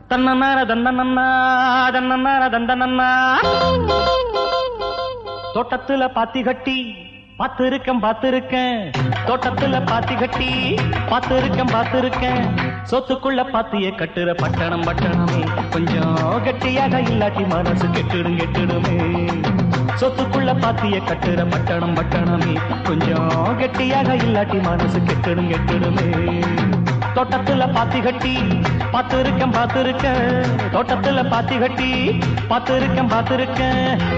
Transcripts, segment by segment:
தன்னன்னார தந்தனன்னா தன்னன்னார தந்தனன்னா தோட்டத்துல பாத்தி கட்டி பாத்திருக்கேன் தோட்டத்துல பாத்தி கட்டி பாத்திருக்கேன் சொத்துக்குள்ள பாத்திய கட்டுற பட்டணமே கொஞ்சம் கெட்டியாக இல்லாட்டி மனசு கெட்டுடுமே சொத்துக்குள்ள பாத்திய கட்டுற பட்டணமே கொஞ்சம் கெட்டியாக இல்லாட்டி மனசு கெட்டுடுமே தோட்டத்துல பாத்தி கட்டி பாத்திருக்கேன் தோட்டத்துல பாத்தி கட்டி பாத்திருக்கேன்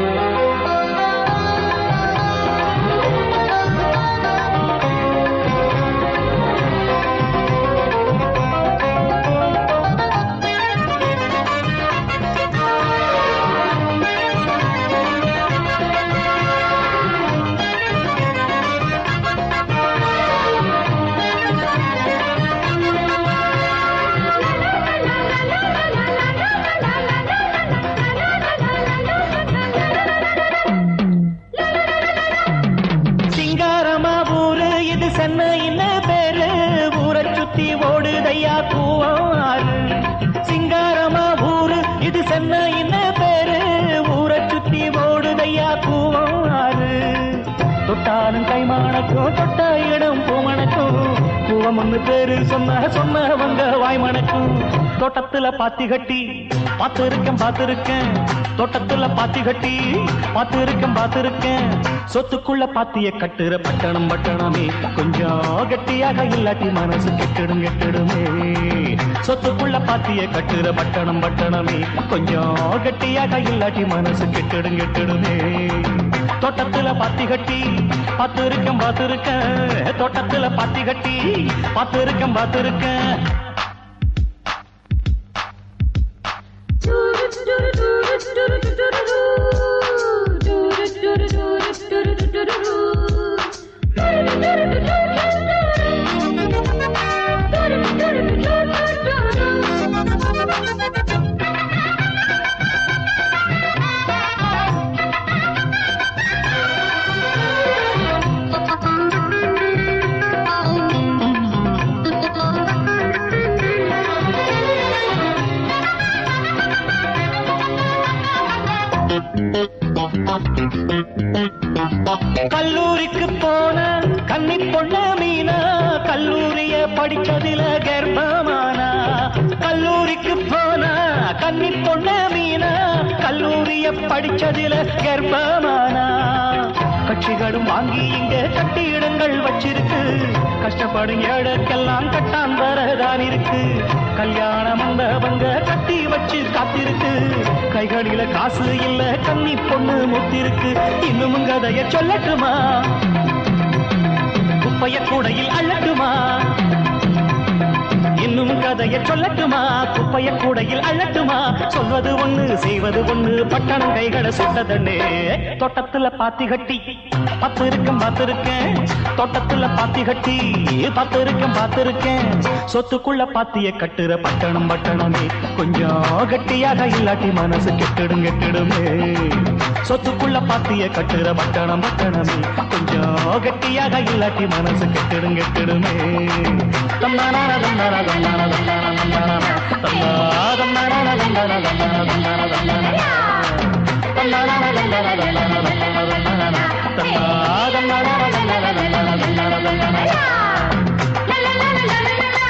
சிங்காரமா ஊரு இது சென்னை என்ன பேரு ஊரை சுத்தி ஓடுதையா கூவாரு தொட்டாலும் கைமானக்கும் தொட்ட இடம் பூமணக்கும் கூவம் ஒண்ணு பேரு சொன்னவங்க வாய்மணக்கும் தோட்டத்துல பாத்தி கட்டி பாத்திருக்கேன் தோட்டத்துல பாத்தி கட்டி பாத்திருக்கேன் சொத்துக்குள்ள பாத்திய கட்டுற பட்டணமே கொஞ்சம் கெட்டியாக இல்லாட்டி மனசு கெட்டுடுமே சொத்துக்குள்ள பாத்திய கட்டுற பட்டணமே கொஞ்சம் கெட்டியாக இல்லாட்டி மனசு கெட்டுடுமே தோட்டத்துல பாத்தி கட்டி பாத்திருக்கேன் தோட்டத்துல பாத்தி கட்டி பாத்திருக்கேன் கல்லூரிக்கு போன கன்னி பொண்ண மீனா கல்லூரிய படிச்சதில கர்ப்பமானா கல்லூரிக்கு போன கன்னி பொண்ண மீனா கல்லூரிய படிச்சதில கர்ப்பமானா கட்சிகளும் வாங்கி இங்க கட்டிடங்கள் வச்சிருக்கு கஷ்டப்படும் ஏழைக்கெல்லாம் கட்டான் வரதான் இருக்கு கல்யாண மண்டபங்க கட்டி வச்சு காத்திருக்கு கைகளில காசு இல்ல கன்னி பொண்ணு முத்திருக்கு இன்னும் கதைய சொல்லட்டுமா குப்பைய கூடையில் அள்ளட்டுமா இன்னும் கதைய சொல்லட்டுமா குப்பைய கூடையில் அள்ளட்டுமா சொல்வது ஒண்ணு செய்வது ஒண்ணு பட்டணம் கைகளை சுட்டதண்ணே தோட்டத்துல பாத்தி கட்டி பாத்திருக்கேன் தோட்டத்துல பாத்தி கட்டி பாத்திருக்கேன் சொத்துக்குள்ள பாத்திய கட்டுற பட்டணமே கொஞ்சம் கெட்டியாக இல்லாட்டி மனசு கெட்டுடுமே சொத்துக்குள்ள பாத்திய கட்டுற பட்டணமே கொஞ்சம் கெட்டியாக இல்லாட்டி மனசு கெட்டுடுமே தன்னா